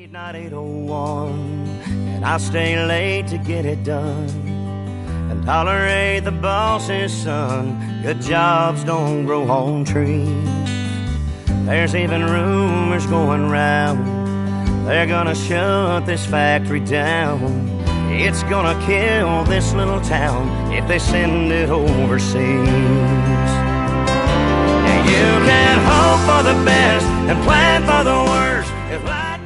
Night 801, and I stay late to get it done and tolerate the boss's son. Good jobs don't grow on trees. There's even rumors going round they're gonna shut this factory down. It's gonna kill this little town if they send it overseas. Yeah, you can hope for the best and plan for the worst. If life